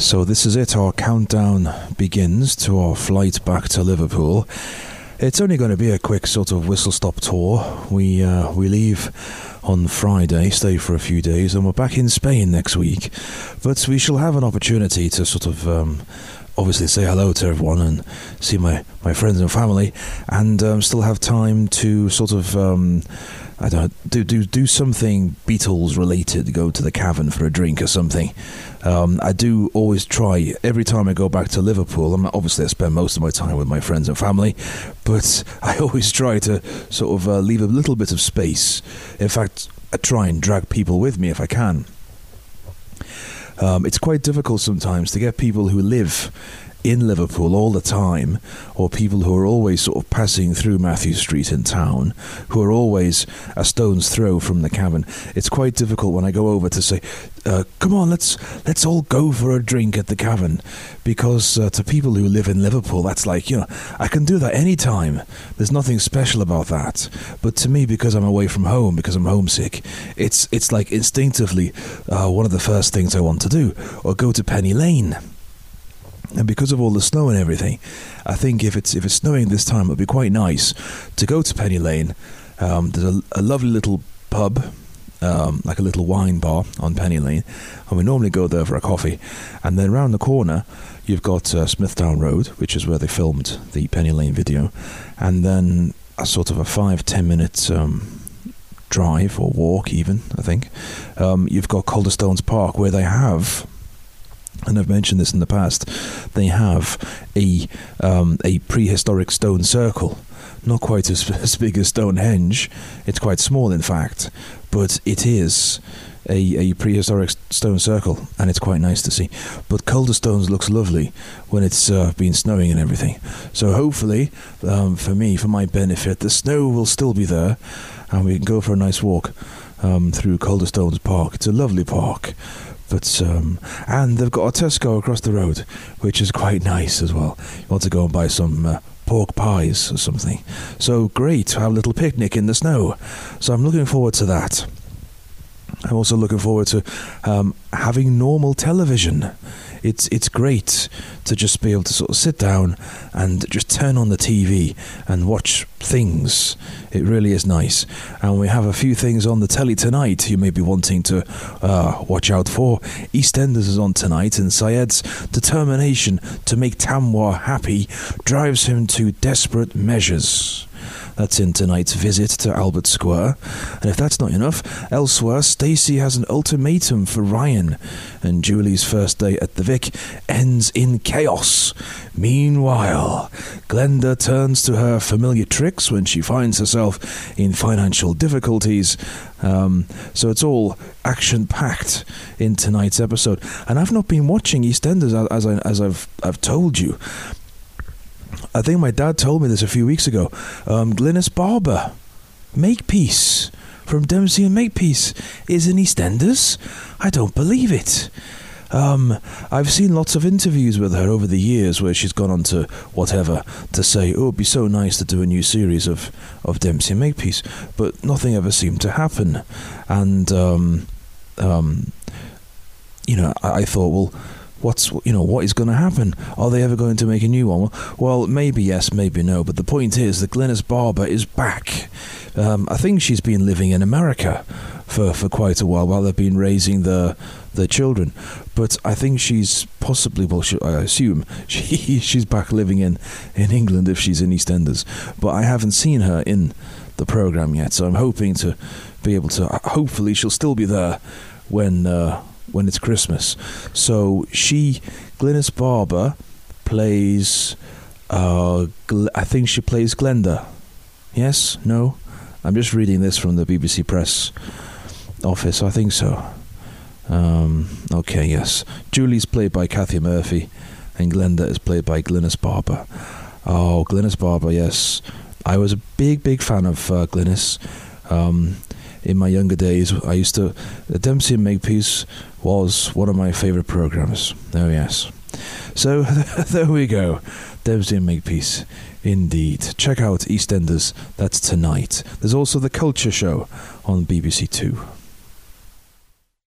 So this is it, our countdown begins to our flight back to Liverpool. It's only going to be a quick sort of whistle-stop tour. We leave on Friday, stay for a few days, and we're back in Spain next week. But we shall have an opportunity to sort of obviously say hello to everyone and see my friends and family, and still have time to sort of I don't know, do something Beatles related, go to the Cavern for a drink or something. I do always try, every time I go back to Liverpool, obviously I spend most of my time with my friends and family, but I always try to sort of leave a little bit of space. In fact, I try and drag people with me if I can. It's quite difficult sometimes to get people who live in Liverpool all the time, or people who are always sort of passing through Matthew Street in town, who are always a stone's throw from the Cavern. It's quite difficult when I go over to say, come on, let's all go for a drink at the Cavern, because to people who live in Liverpool, that's like, I can do that any time. There's nothing special about that. But to me, because I'm away from home, because I'm homesick, it's like instinctively one of the first things I want to do, or go to Penny Lane. And because of all the snow and everything, I think if it's snowing this time, it'll be quite nice to go to Penny Lane. There's a lovely little pub, like a little wine bar on Penny Lane, and we normally go there for a coffee. And then round the corner, you've got Smithtown Road, which is where they filmed the Penny Lane video, and then a sort of a 5-10 minute drive or walk even, I think. You've got Calderstones Park, where they have, and I've mentioned this in the past, they have a prehistoric stone circle. Not quite as big as Stonehenge. It's quite small, in fact, but it is a prehistoric stone circle, and it's quite nice to see. But Calderstones looks lovely when it's been snowing and everything. So hopefully, for my benefit, the snow will still be there, and we can go for a nice walk through Calderstones Park. It's a lovely park. But and they've got a Tesco across the road, which is quite nice as well. You want to go and buy some pork pies or something. So great to have a little picnic in the snow. So I'm looking forward to that. I'm also looking forward to having normal television. It's great to just be able to sort of sit down and just turn on the TV and watch things. It really is nice. And we have a few things on the telly tonight you may be wanting to watch out for. EastEnders is on tonight, and Syed's determination to make Tamwa happy drives him to desperate measures. That's in tonight's visit to Albert Square. And if that's not enough, elsewhere, Stacey has an ultimatum for Ryan, and Julie's first day at the Vic ends in chaos. Meanwhile, Glenda turns to her familiar tricks when she finds herself in financial difficulties. So it's all action-packed in tonight's episode. And I've not been watching EastEnders as I've told you. I think my dad told me this a few weeks ago. Glynis Barber, Makepeace, from Dempsey and Makepeace, is in EastEnders? I don't believe it. I've seen lots of interviews with her over the years where she's gone on to whatever to say, oh, it'd be so nice to do a new series of Dempsey and Makepeace, but nothing ever seemed to happen. And, I thought, well, what is going to happen? Are they ever going to make a new one? Well, maybe yes, maybe no. But the point is that Glynis Barber is back. I think she's been living in America for quite a while they've been raising their children. But I think she's possibly, I assume, she's back living in England if she's in EastEnders. But I haven't seen her in the programme yet, so I'm hoping to be able to. Hopefully she'll still be there when it's Christmas. So Glynis Barber plays, I think she plays Glenda. Yes? No? I'm just reading this from the BBC Press office. I think so. Okay, yes. Julie's played by Kathy Murphy, and Glenda is played by Glynis Barber. Oh, Glynis Barber, yes. I was a big fan of Glynis. In my younger days, Dempsey and Makepeace was one of my favourite programmes. Oh, yes. So, there we go. Dempsey and Makepeace, indeed. Check out EastEnders, that's tonight. There's also The Culture Show on BBC 2.